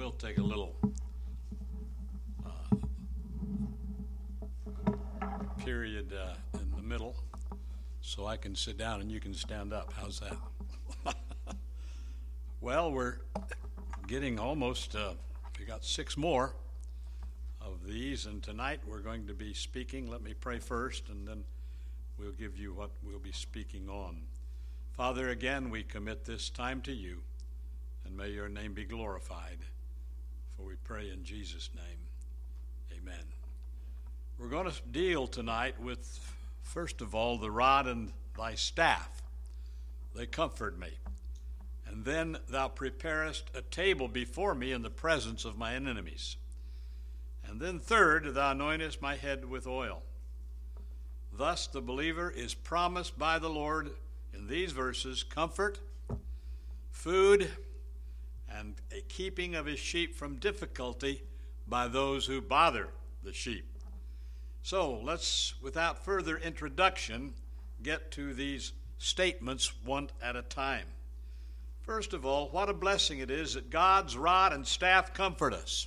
we'll take a little period in the middle so I can sit down and you can stand up. How's that? Well, we're getting almost, we got 6 more of these, and tonight we're going to be speaking. Let me pray first, and then we'll give you what we'll be speaking on. Father, again, we commit this time to you, and may your name be glorified, for we pray in Jesus' name. Amen. We're going to deal tonight with, first of all, the rod and thy staff. They comfort me. And then thou preparest a table before me in the presence of my enemies. And then third, thou anointest my head with oil. Thus the believer is promised by the Lord in these verses comfort, food, and a keeping of his sheep from difficulty by those who bother the sheep. So let's, without further introduction, get to these statements one at a time. First of all, what a blessing it is that God's rod and staff comfort us.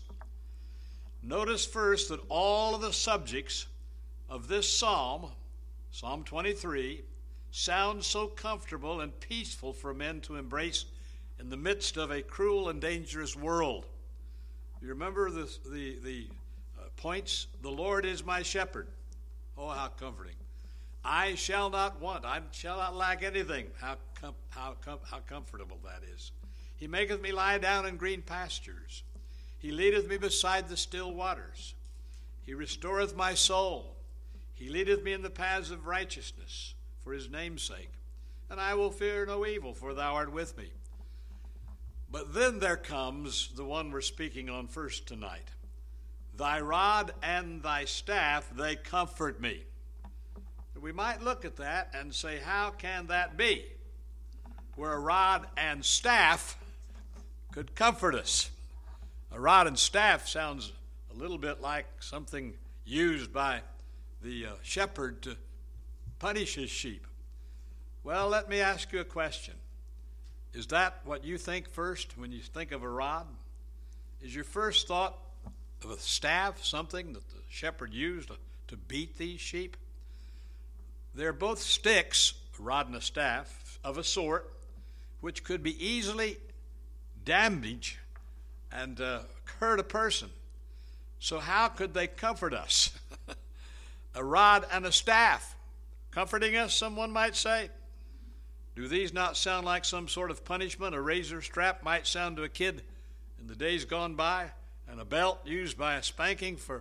Notice first that all of the subjects of this psalm, Psalm 23, sound so comfortable and peaceful for men to embrace in the midst of a cruel and dangerous world. You remember the points? The Lord is my shepherd. Oh, how comforting. I shall not want. I shall not lack anything. How comfortable that is. He maketh me lie down in green pastures. He leadeth me beside the still waters. He restoreth my soul. He leadeth me in the paths of righteousness for his name's sake. And I will fear no evil, for thou art with me. But then there comes the one we're speaking on first tonight. Thy rod and thy staff, they comfort me. We might look at that and say, how can that be? Where a rod and staff could comfort us. A rod and staff sounds a little bit like something used by the shepherd to punish his sheep. Well, let me ask you a question. Is that what you think first when you think of a rod? Is your first thought of a staff, something that the shepherd used to beat these sheep? They're both sticks, a rod and a staff, of a sort, which could be easily damaged and hurt a person. So how could they comfort us? A rod and a staff comforting us, someone might say. Do these not sound like some sort of punishment? A razor strap might sound to a kid in the days gone by, and a belt used by a spanking for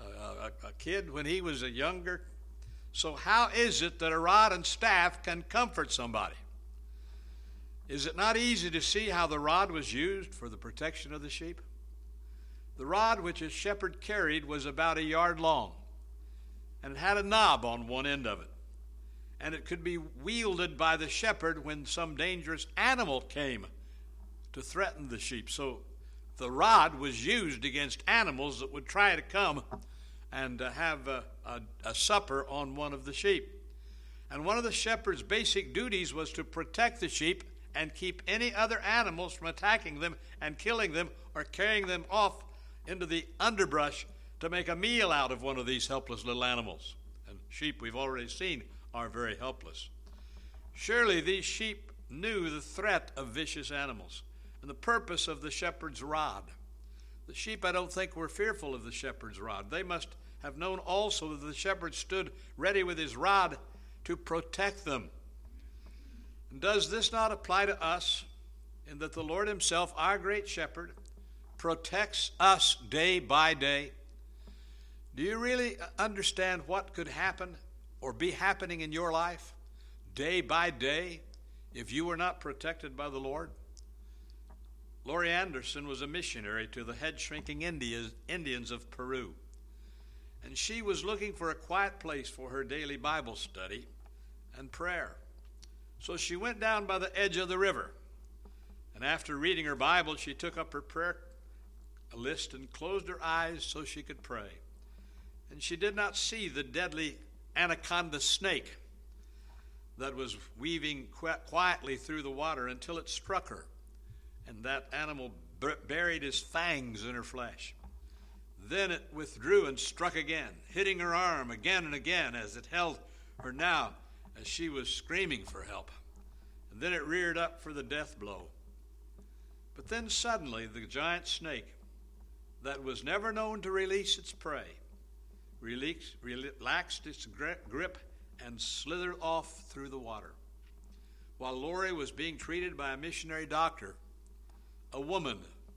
a kid when he was a younger. So how is it that a rod and staff can comfort somebody? Is it not easy to see how the rod was used for the protection of the sheep? The rod which a shepherd carried was about 1 yard long, and it had a knob on one end of it. And it could be wielded by the shepherd when some dangerous animal came to threaten the sheep. So the rod was used against animals that would try to come and have a supper on one of the sheep. And one of the shepherd's basic duties was to protect the sheep and keep any other animals from attacking them and killing them or carrying them off into the underbrush to make a meal out of one of these helpless little animals. And sheep, we've already seen, are very helpless. Surely these sheep knew the threat of vicious animals and the purpose of the shepherd's rod. The sheep, I don't think, were fearful of the shepherd's rod. They must have known also that the shepherd stood ready with his rod to protect them. And does this not apply to us in that the Lord himself, our great shepherd, protects us day by day? Do you really understand what could happen or be happening in your life day by day if you were not protected by the Lord? Laurie Anderson was a missionary to the head-shrinking Indians of Peru. And she was looking for a quiet place for her daily Bible study and prayer. So she went down by the edge of the river. And after reading her Bible, she took up her prayer list and closed her eyes so she could pray. And she did not see the deadly anaconda snake that was weaving quietly through the water until it struck her. And that animal buried his fangs in her flesh. Then it withdrew and struck again, hitting her arm again and again as it held her now as she was screaming for help. And then it reared up for the death blow. But then suddenly the giant snake, that was never known to release its prey, relaxed its grip and slithered off through the water. While Lori was being treated by a missionary doctor, a woman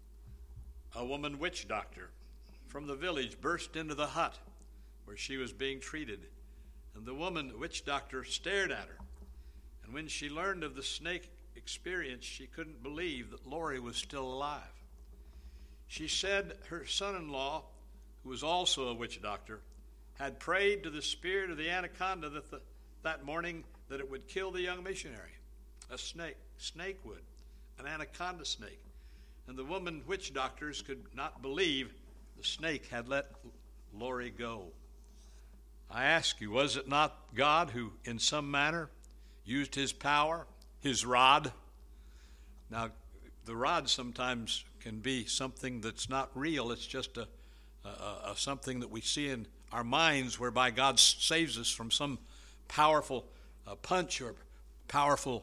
witch doctor from the village burst into the hut where she was being treated, and the woman witch doctor stared at her. And when she learned of the snake experience, she couldn't believe that Lori was still alive. She said her son-in-law, who was also a witch doctor, had prayed to the spirit of the anaconda that morning that it would kill the young missionary. A snake would, an anaconda snake. And the woman witch doctors could not believe the snake had let Lori go. I ask you, was it not God who in some manner used his power, his rod? Now, the rod sometimes can be something that's not real. It's just a something that we see in our minds whereby God saves us from some powerful punch or powerful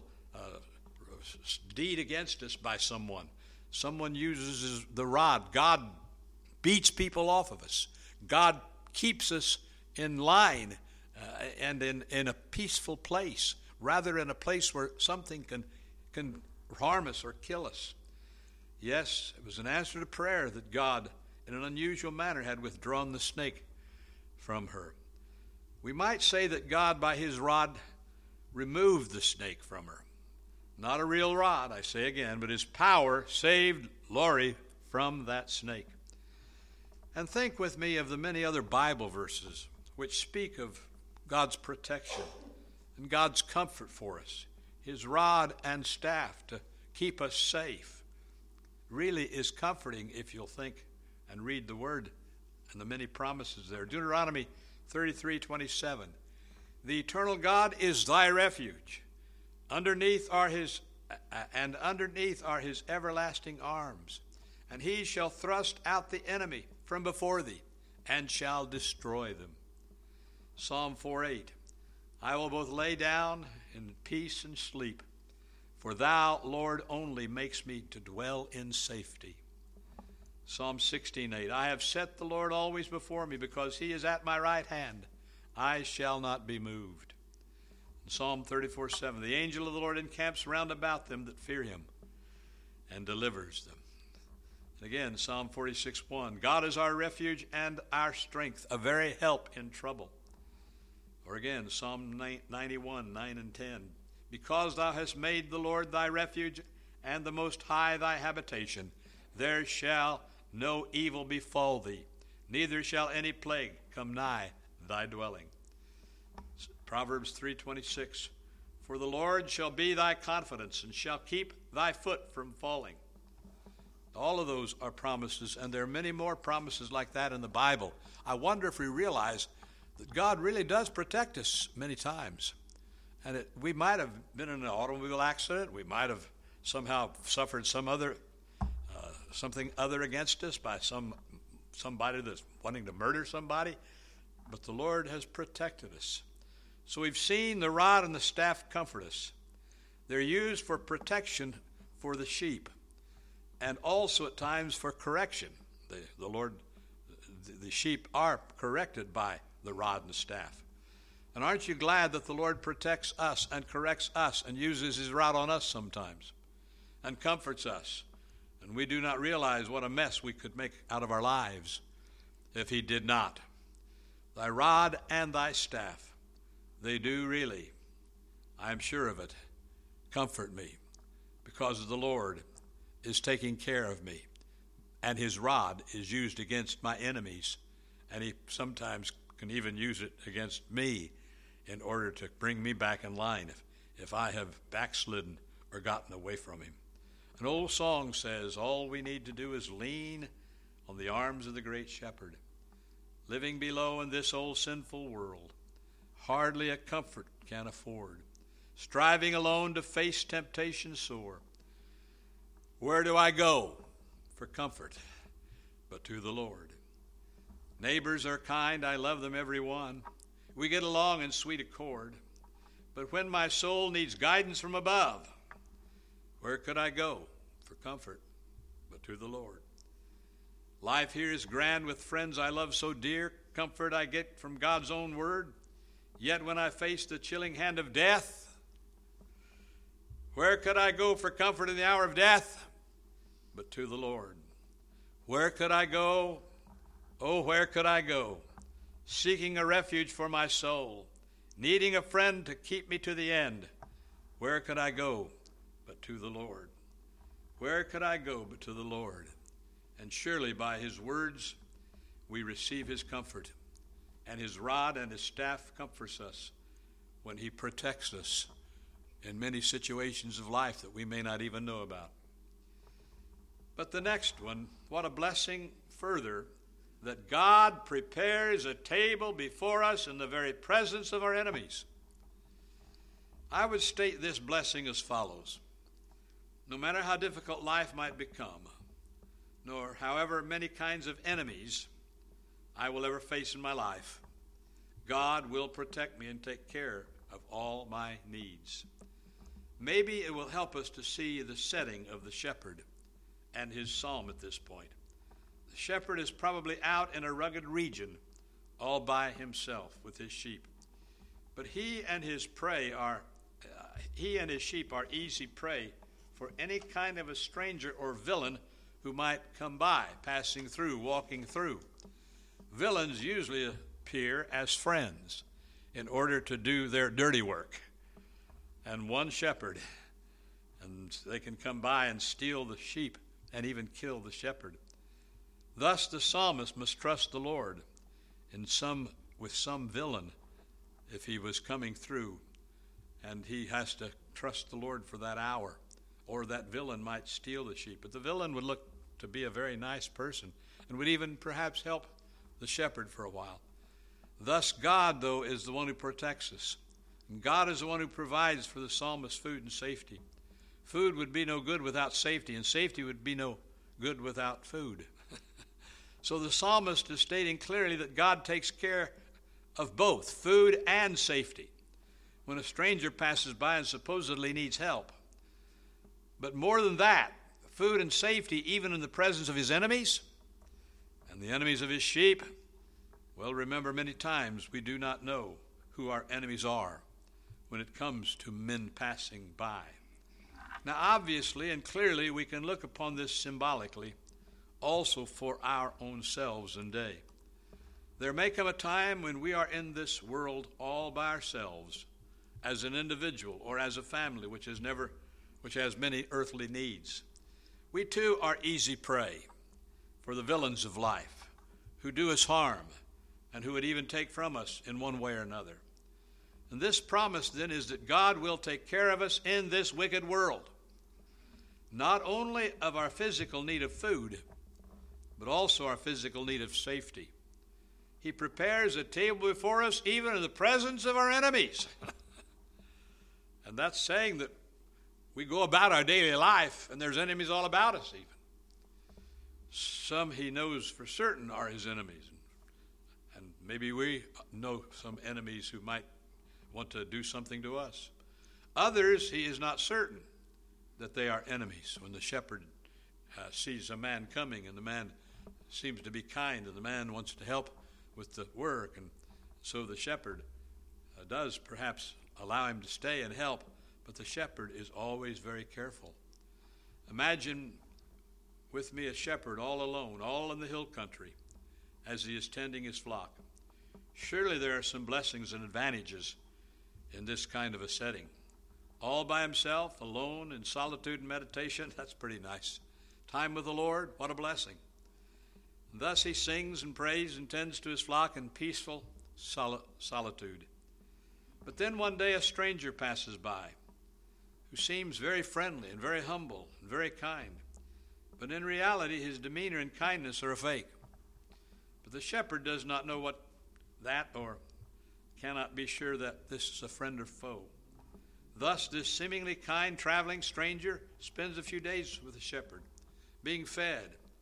deed against us by someone. Someone uses the rod. God beats people off of us. God keeps us in line and in a peaceful place, rather in a place where something can harm us or kill us. Yes, it was an answer to prayer that God, in an unusual manner, had withdrawn the snake from her. We might say that God, by his rod, removed the snake from her. Not a real rod, I say again, but his power saved Lori from that snake. And think with me of the many other Bible verses which speak of God's protection and God's comfort for us. His rod and staff to keep us safe really is comforting if you'll think and read the word and the many promises there. Deuteronomy 33:27. The eternal God is thy refuge. Underneath are his everlasting arms, and he shall thrust out the enemy from before thee, and shall destroy them. Psalm 4:8. I will both lay down in peace and sleep, for thou, Lord, only makes me to dwell in safety. Psalm 16:8. I have set the Lord always before me, because he is at my right hand. I shall not be moved. Psalm 34:7. The angel of the Lord encamps round about them that fear him, and delivers them. And again, Psalm 46:1. God is our refuge and our strength, a very help in trouble. Or again, Psalm 91:9 and 10. Because thou hast made the Lord thy refuge, and the Most High thy habitation, there shall no evil befall thee, neither shall any plague come nigh thy dwelling. Proverbs 3:26. For the Lord shall be thy confidence, and shall keep thy foot from falling. All of those are promises, and there are many more promises like that in the Bible. I wonder if we realize that God really does protect us many times. And we might have been in an automobile accident. We might have somehow suffered something other against us by somebody that's wanting to murder somebody. But the Lord has protected us. So we've seen the rod and the staff comfort us. They're used for protection for the sheep, and also at times for correction. The sheep are corrected by the rod and the staff. And aren't you glad that the Lord protects us and corrects us and uses his rod on us sometimes and comforts us? And we do not realize what a mess we could make out of our lives if he did not. Thy rod and thy staff, they do really, I am sure of it, comfort me, because the Lord is taking care of me, and his rod is used against my enemies, and he sometimes can even use it against me in order to bring me back in line if I have backslidden or gotten away from him. An old song says, all we need to do is lean on the arms of the great shepherd. Living below in this old sinful world, hardly a comfort can afford. Striving alone to face temptation sore. Where do I go for comfort but to the Lord. Neighbors are kind, I love them every one. We get along in sweet accord. But when my soul needs guidance from above, where could I go for comfort but to the Lord? Life here is grand with friends I love so dear. Comfort I get from God's own word. Yet when I face the chilling hand of death, where could I go for comfort in the hour of death but to the Lord? Where could I go? Oh, where could I go? Seeking a refuge for my soul, needing a friend to keep me to the end. Where could I go but to the Lord? Where could I go but to the Lord? And surely by his words we receive his comfort, and his rod and his staff comforts us when he protects us in many situations of life that we may not even know about. But the next one, what a blessing further, that God prepares a table before us in the very presence of our enemies. I would state this blessing as follows. No matter how difficult life might become, nor however many kinds of enemies I will ever face in my life, God will protect me and take care of all my needs. Maybe it will help us to see the setting of the shepherd and his psalm at this point. The shepherd is probably out in a rugged region all by himself with his sheep. But he and his sheep are easy prey for any kind of a stranger or villain who might come by, passing through, walking through. Villains usually appear as friends in order to do their dirty work. And one shepherd, and they can come by and steal the sheep and even kill the shepherd. Thus the psalmist must trust the Lord with some villain if he was coming through, and he has to trust the Lord for that hour, or that villain might steal the sheep. But the villain would look to be a very nice person and would even perhaps help the shepherd for a while. Thus God, though, is the one who protects us. And God is the one who provides for the psalmist food and safety. Food would be no good without safety, and safety would be no good without food. So the psalmist is stating clearly that God takes care of both food and safety when a stranger passes by and supposedly needs help. But more than that, food and safety even in the presence of his enemies and the enemies of his sheep. Well, remember, many times we do not know who our enemies are when it comes to men passing by. Now, obviously and clearly, we can look upon this symbolically also for our own selves and day. There may come a time when we are in this world all by ourselves, as an individual or as a family which has many earthly needs. We too are easy prey for the villains of life who do us harm and who would even take from us in one way or another. And this promise then is that God will take care of us in this wicked world, not only of our physical need of food, but also our physical need of safety. He prepares a table before us even in the presence of our enemies. And that's saying that we go about our daily life and there's enemies all about us even. Some he knows for certain are his enemies. And maybe we know some enemies who might want to do something to us. Others, he is not certain that they are enemies. When the shepherd sees a man coming and the man seems to be kind and the man wants to help with the work, and so the shepherd does perhaps allow him to stay and help, but the shepherd is always very careful. Imagine with me a shepherd all alone, all in the hill country, as he is tending his flock. Surely there are some blessings and advantages in this kind of a setting. All by himself, alone, in solitude and meditation, that's pretty nice. Time with the Lord, what a blessing. And thus he sings and prays and tends to his flock in peaceful solitude. But then one day a stranger passes by who seems very friendly and very humble and very kind. But in reality, his demeanor and kindness are a fake. But the shepherd does not know what that, or cannot be sure that this is a friend or foe. Thus, this seemingly kind traveling stranger spends a few days with the shepherd, being fed,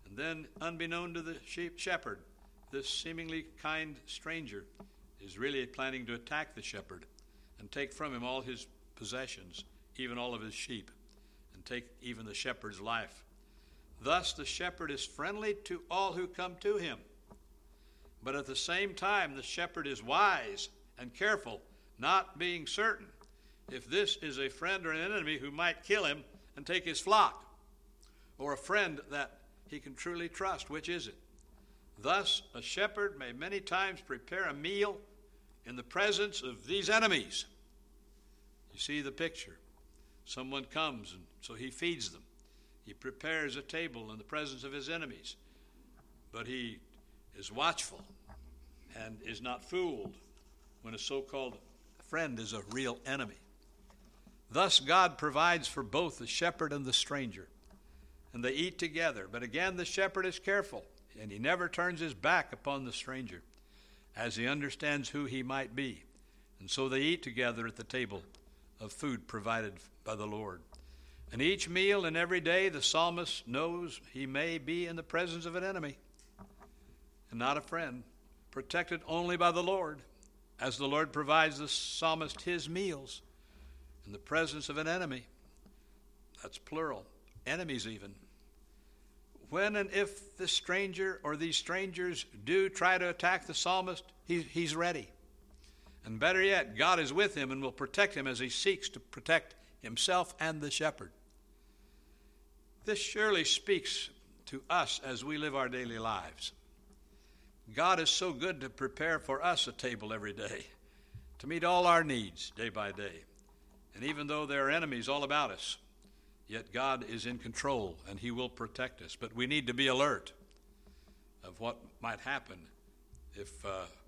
And then, unbeknown to the shepherd, this seemingly kind stranger is really planning to attack the shepherd and take from him all his possessions, even all of his sheep, and take even the shepherd's life. Thus, the shepherd is friendly to all who come to him. But at the same time, the shepherd is wise and careful, not being certain if this is a friend or an enemy who might kill him and take his flock, or a friend that he can truly trust. Which is it? Thus, a shepherd may many times prepare a meal in the presence of these enemies. You see the picture. Someone comes, and so he feeds them. He prepares a table in the presence of his enemies. But he is watchful and is not fooled when a so-called friend is a real enemy. Thus, God provides for both the shepherd and the stranger, and they eat together. But again, the shepherd is careful, and he never turns his back upon the stranger, as he understands who he might be. And so they eat together at the table of food provided by the Lord. And each meal and every day, the psalmist knows he may be in the presence of an enemy and not a friend, protected only by the Lord, as the Lord provides the psalmist his meals in the presence of an enemy. That's plural, enemies even. When and if the stranger or these strangers do try to attack the psalmist, he's ready. And better yet, God is with him and will protect him as he seeks to protect himself and the shepherd. This surely speaks to us as we live our daily lives. God is so good to prepare for us a table every day, to meet all our needs day by day. And even though there are enemies all about us, yet God is in control and he will protect us. But we need to be alert of what might happen if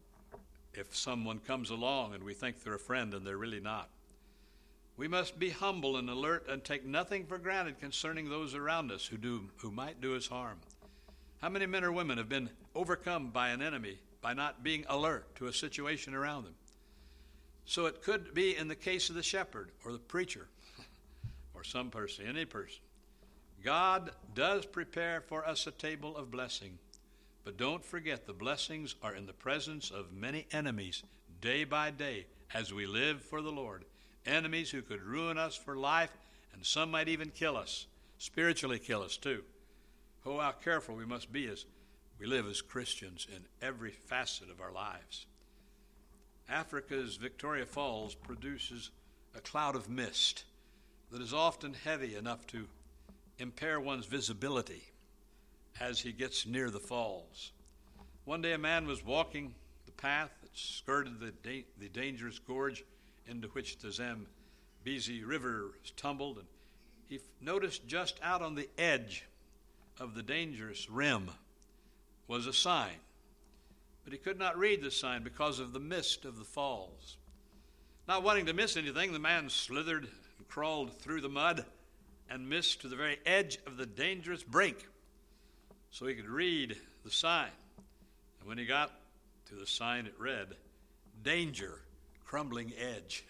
someone comes along and we think they're a friend and they're really not. We must be humble and alert and take nothing for granted concerning those around us who might do us harm. How many men or women have been overcome by an enemy by not being alert to a situation around them? So it could be in the case of the shepherd or the preacher or some person, any person. God does prepare for us a table of blessing. But don't forget, the blessings are in the presence of many enemies day by day as we live for the Lord. Enemies who could ruin us for life, and some might even kill us, spiritually kill us too. Oh, how careful we must be as we live as Christians in every facet of our lives. Africa's Victoria Falls produces a cloud of mist that is often heavy enough to impair one's visibility as he gets near the falls. One day a man was walking the path that skirted the dangerous gorge into which the Zambezi River tumbled, and he noticed just out on the edge of the dangerous rim was a sign. But he could not read the sign because of the mist of the falls. Not wanting to miss anything, the man slithered and crawled through the mud and missed to the very edge of the dangerous brink so he could read the sign. And when he got to the sign, it read, "Danger, crumbling edge."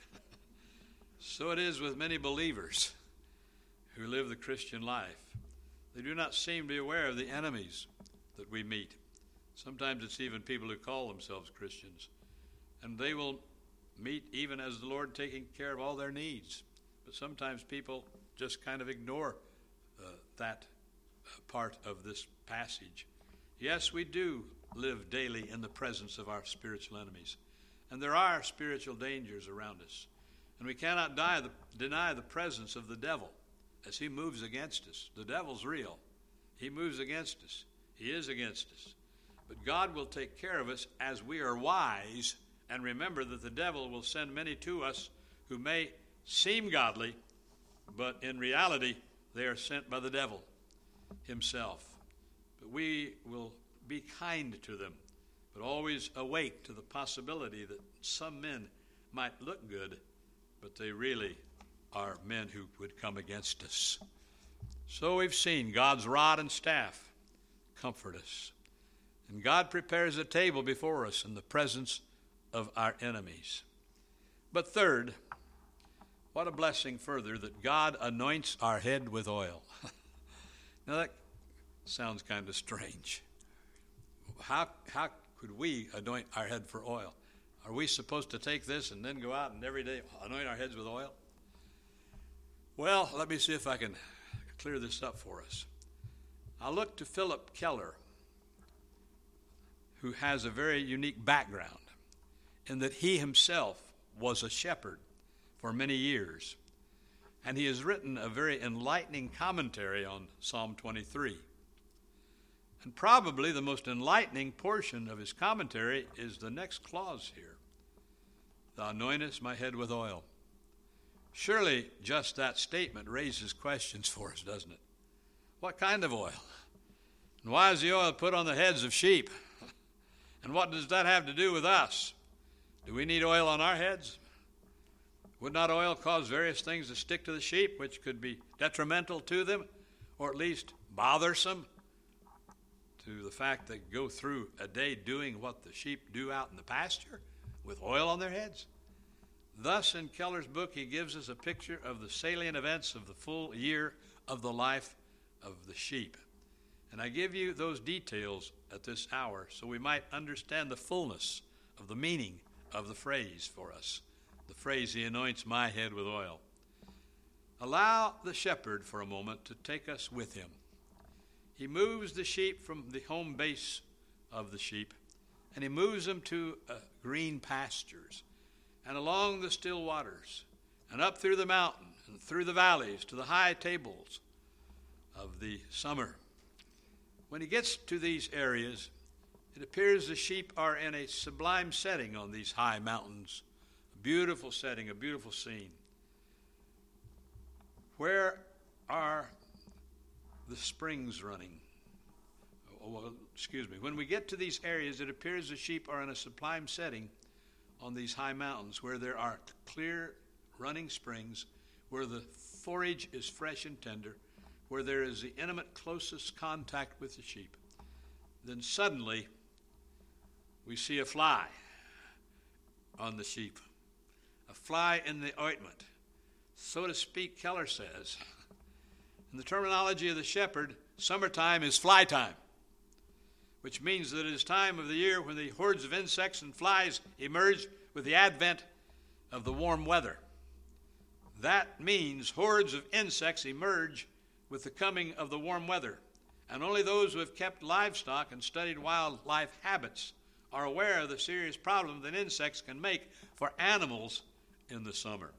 So it is with many believers who live the Christian life. They do not seem to be aware of the enemies that we meet. Sometimes it's even people who call themselves Christians. And they will meet even as the Lord taking care of all their needs. But sometimes people just kind of ignore that part of this passage. Yes, we do live daily in the presence of our spiritual enemies. And there are spiritual dangers around us. And we cannot deny the presence of the devil as he moves against us. The devil's real. He moves against us. He is against us. But God will take care of us as we are wise and remember that the devil will send many to us who may seem godly, but in reality they are sent by the devil himself. But we will be kind to them, but always awake to the possibility that some men might look good, but they really are men who would come against us. So we've seen God's rod and staff comfort us. And God prepares a table before us in the presence of our enemies. But third, what a blessing further that God anoints our head with oil. Now that Sounds kind of strange. How could we anoint our head for oil? Are we supposed to take this and then go out and every day anoint our heads with oil? Well, let me see if I can clear this up for us. I look to Philip Keller, who has a very unique background in that he himself was a shepherd for many years. And he has written a very enlightening commentary on Psalm 23. And probably the most enlightening portion of his commentary is the next clause here. Thou anointest my head with oil. Surely just that statement raises questions for us, doesn't it? What kind of oil? And why is the oil put on the heads of sheep? And what does that have to do with us? Do we need oil on our heads? Would not oil cause various things to stick to the sheep, which could be detrimental to them, or at least bothersome to the fact they go through a day doing what the sheep do out in the pasture with oil on their heads? Thus, in Keller's book, he gives us a picture of the salient events of the full year of the life of the sheep. And I give you those details at this hour so we might understand the fullness of the meaning of the phrase for us. The phrase, he anoints my head with oil. Allow the shepherd for a moment to take us with him. He moves the sheep from the home base of the sheep, and he moves them to green pastures, and along the still waters, and up through the mountain, and through the valleys, to the high tables of the summer. When he gets to these areas, it appears the sheep are in a sublime setting on these high mountains. A beautiful setting, a beautiful scene. Where are the springs running? When we get to these areas, it appears the sheep are in a sublime setting on these high mountains where there are clear running springs, where the forage is fresh and tender, where there is the intimate closest contact with the sheep. Then suddenly we see a fly on the sheep, a fly in the ointment. So to speak, Keller says, in the terminology of the shepherd, summertime is fly time, which means that it is time of the year when the hordes of insects and flies emerge with the advent of the warm weather. That means hordes of insects emerge with the coming of the warm weather. And only those who have kept livestock and studied wildlife habits are aware of the serious problem that insects can make for animals in the summer.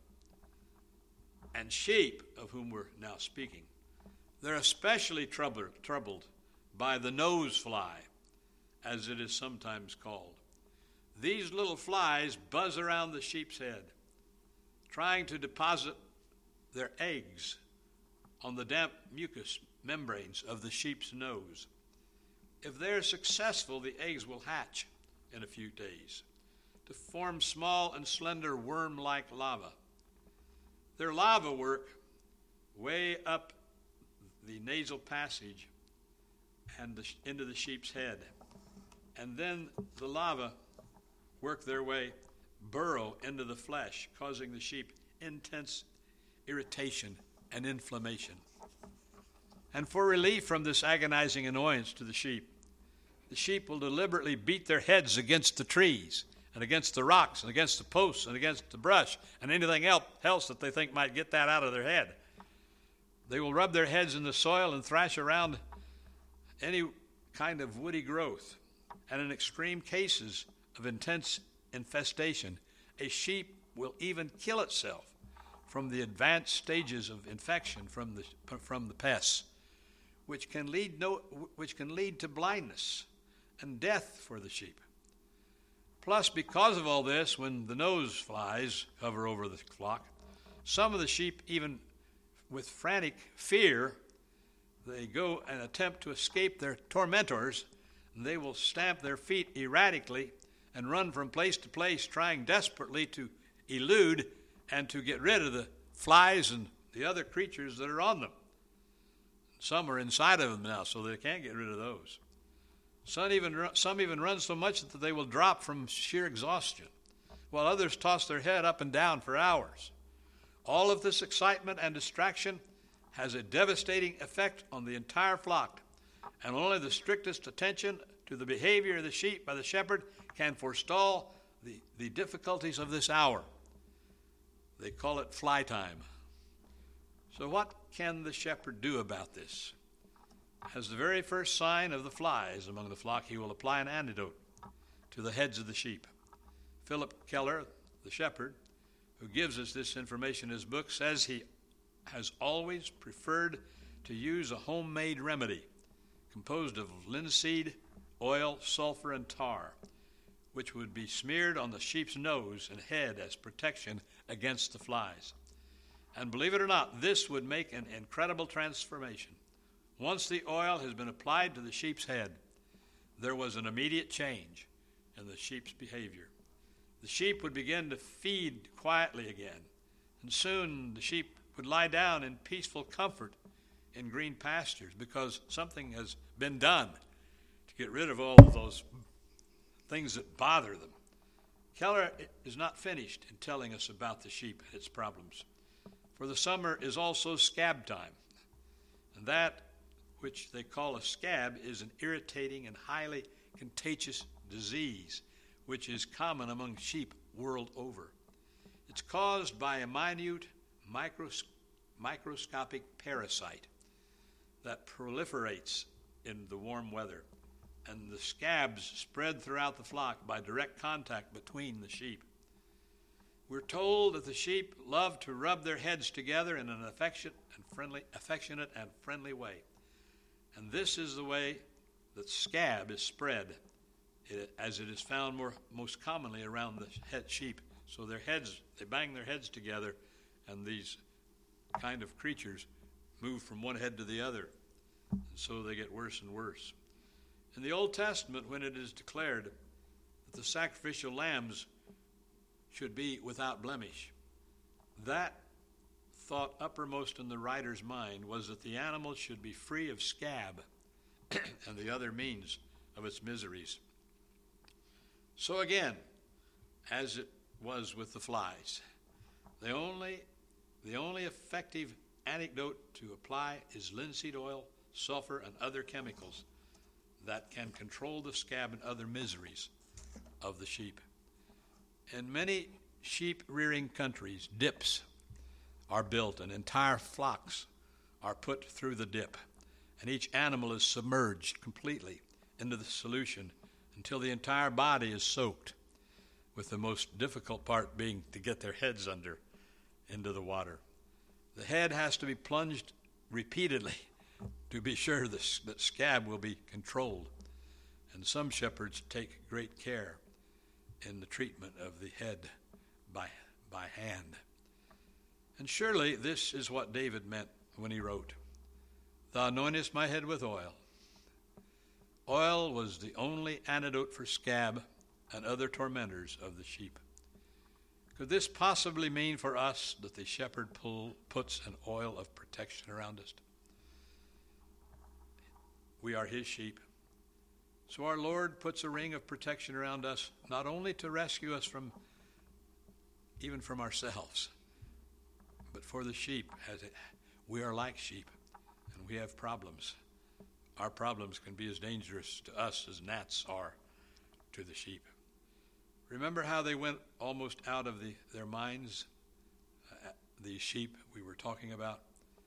And sheep, of whom we're now speaking, they're especially troubled by the nose fly, as it is sometimes called. These little flies buzz around the sheep's head, trying to deposit their eggs on the damp mucous membranes of the sheep's nose. If they're successful, the eggs will hatch in a few days to form small and slender worm-like lava. Their lava work way up the nasal passage and into the sheep's head. And then the lava work their way, burrow into the flesh, causing the sheep intense irritation and inflammation. And for relief from this agonizing annoyance to the sheep will deliberately beat their heads against the trees and against the rocks and against the posts and against the brush and anything else that they think might get that out of their head. They will rub their heads in the soil and thrash around any kind of woody growth. And in extreme cases of intense infestation, a sheep will even kill itself from the advanced stages of infection from the pests, which can lead to blindness and death for the sheep. Plus, because of all this, when the nose flies hover over the flock, some of the sheep, even with frantic fear, they go and attempt to escape their tormentors, and they will stamp their feet erratically and run from place to place, trying desperately to elude and to get rid of the flies and the other creatures that are on them. Some are inside of them now, so they can't get rid of those. Some even run so much that they will drop from sheer exhaustion, while others toss their head up and down for hours. All of this excitement and distraction has a devastating effect on the entire flock, and only the strictest attention to the behavior of the sheep by the shepherd can forestall the difficulties of this hour. They call it fly time. So what can the shepherd do about this? As the very first sign of the flies among the flock, he will apply an antidote to the heads of the sheep. Philip Keller, the shepherd, who gives us this information in his book, says he has always preferred to use a homemade remedy composed of linseed, oil, sulfur, and tar, which would be smeared on the sheep's nose and head as protection against the flies. And believe it or not, this would make an incredible transformation. Once the oil has been applied to the sheep's head, there was an immediate change in the sheep's behavior. The sheep would begin to feed quietly again, and soon the sheep would lie down in peaceful comfort in green pastures because something has been done to get rid of all of those things that bother them. Keller is not finished in telling us about the sheep and its problems. For the summer is also scab time, and that which they call a scab is an irritating and highly contagious disease which is common among sheep world over. It's caused by a minute microscopic parasite that proliferates in the warm weather, and the scabs spread throughout the flock by direct contact between the sheep. We're told that the sheep love to rub their heads together in an affectionate and friendly way. And this is the way that scab is spread, as it is found most commonly around the head sheep. So they bang their heads together, and these kind of creatures move from one head to the other. And so they get worse and worse. In the Old Testament, when it is declared that the sacrificial lambs should be without blemish, that thought uppermost in the writer's mind was that the animal should be free of scab and the other means of its miseries. So again, as it was with the flies, the only effective antidote to apply is linseed oil, sulfur, and other chemicals that can control the scab and other miseries of the sheep. In many sheep-rearing countries, dips are built and entire flocks are put through the dip, and each animal is submerged completely into the solution until the entire body is soaked, with the most difficult part being to get their heads into the water. The head has to be plunged repeatedly to be sure that scab will be controlled, and some shepherds take great care in the treatment of the head by hand. And surely this is what David meant when he wrote, "Thou anointest my head with oil." Oil was the only antidote for scab and other tormentors of the sheep. Could this possibly mean for us that the shepherd puts an oil of protection around us? We are his sheep. So our Lord puts a ring of protection around us, not only to rescue us even from ourselves, but for the sheep. We are like sheep, and we have problems. Our problems can be as dangerous to us as gnats are to the sheep. Remember how they went almost out of their minds, the sheep we were talking about?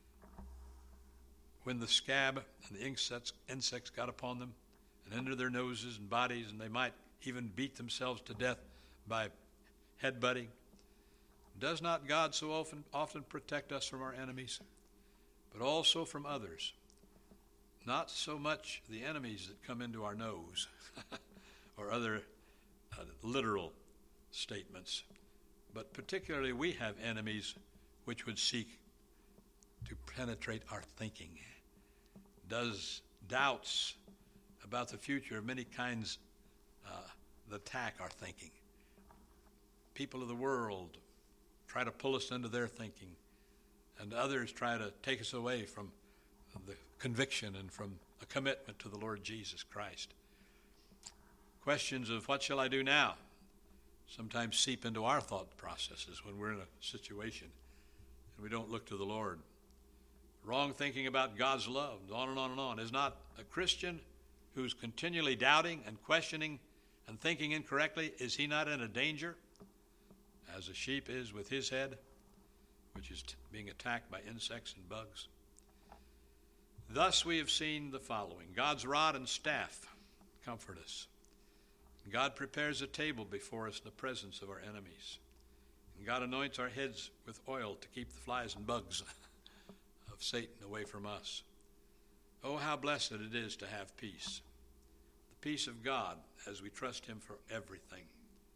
When the scab and the insects got upon them and into their noses and bodies, and they might even beat themselves to death by headbutting. Does not God so often protect us from our enemies, but also from others? Not so much the enemies that come into our nose or other literal statements, but particularly we have enemies which would seek to penetrate our thinking. Does doubts about the future of many kinds attack our thinking? People of the world try to pull us into their thinking, and others try to take us away from the conviction and from a commitment to the Lord Jesus Christ. Questions of what shall I do now sometimes seep into our thought processes when we're in a situation and we don't look to the Lord. wrong thinking about God's love, on and on and on. Is not a Christian who's continually doubting and questioning and thinking incorrectly, is he not in a danger, as a sheep is with his head, which is being attacked by insects and bugs? Thus we have seen the following. God's rod and staff comfort us. God prepares a table before us in the presence of our enemies. And God anoints our heads with oil to keep the flies and bugs of Satan away from us. Oh, how blessed it is to have peace. The peace of God as we trust him for everything.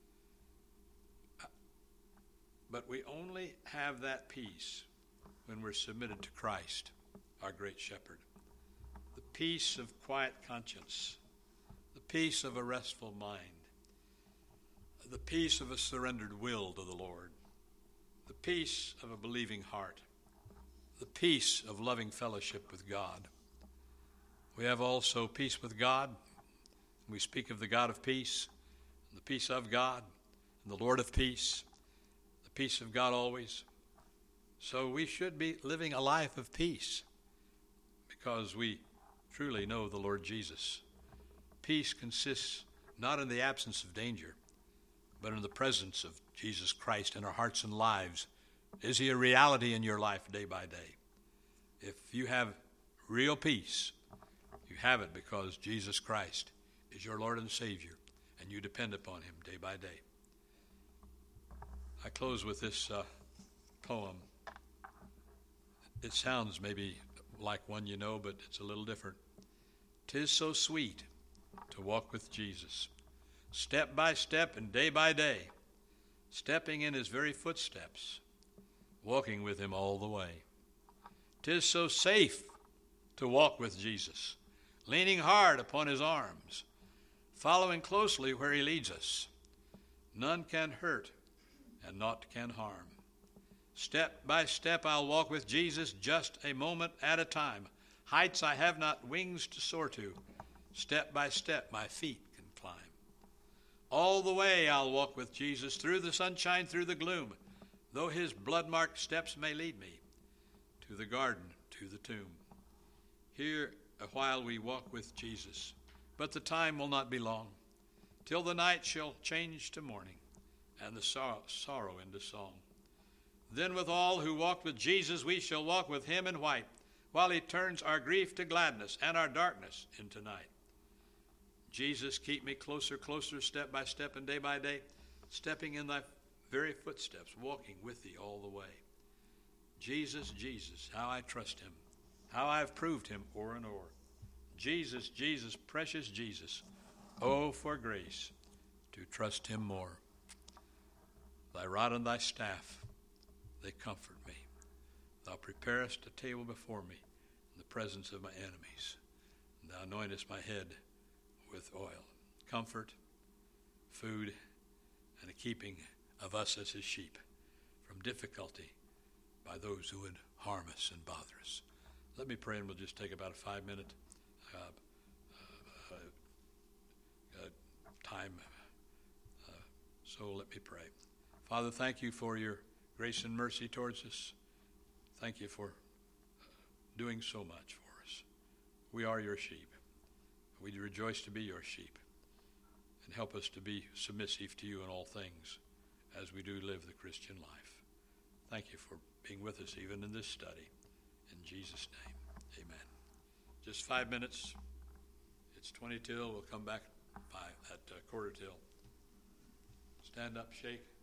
But we only have that peace when we're submitted to Christ, our great shepherd. The peace of quiet conscience, the peace of a restful mind, the peace of a surrendered will to the Lord, the peace of a believing heart, the peace of loving fellowship with God. We have also peace with God. We speak of the God of peace, the peace of God, and the Lord of peace, the peace of God always. So we should be living a life of peace because we truly know the Lord Jesus. Peace consists not in the absence of danger, but in the presence of Jesus Christ in our hearts and lives. Is he a reality in your life day by day? If you have real peace, you have it because Jesus Christ is your Lord and Savior, and you depend upon him day by day. I close with this poem. It sounds maybe like one you know, but it's a little different. 'Tis so sweet to walk with Jesus, step by step and day by day, stepping in his very footsteps, walking with him all the way. 'Tis so safe to walk with Jesus, leaning hard upon his arms, following closely where he leads us. None can hurt and naught can harm. Step by step I'll walk with Jesus, just a moment at a time. Heights I have not wings to soar to, step by step my feet can climb. All the way I'll walk with Jesus, through the sunshine, through the gloom, though his blood-marked steps may lead me to the garden, to the tomb. Here a while we walk with Jesus, but the time will not be long, till the night shall change to morning, and the sorrow into song. Then with all who walk with Jesus, we shall walk with him in white, while he turns our grief to gladness and our darkness into night. Jesus, keep me closer, closer, step by step and day by day, stepping in thy very footsteps, walking with thee all the way. Jesus, Jesus, how I trust him, how I have proved him o'er and o'er. Jesus, Jesus, precious Jesus, oh, for grace to trust him more. Thy rod and thy staff, they comfort me. Thou preparest a table before me in the presence of my enemies. And thou anointest my head with oil. Comfort, food, and a keeping of us as his sheep from difficulty by those who would harm us and bother us. Let me pray, and we'll just take about a 5-minute time. So let me pray. Father, thank you for your grace and mercy towards us. Thank you for doing so much for us. We are your sheep. We rejoice to be your sheep. And help us to be submissive to you in all things as we do live the Christian life. Thank you for being with us even in this study. In Jesus' name, amen. Just 5 minutes. It's 20 till. We'll come back at quarter till. Stand up, shake.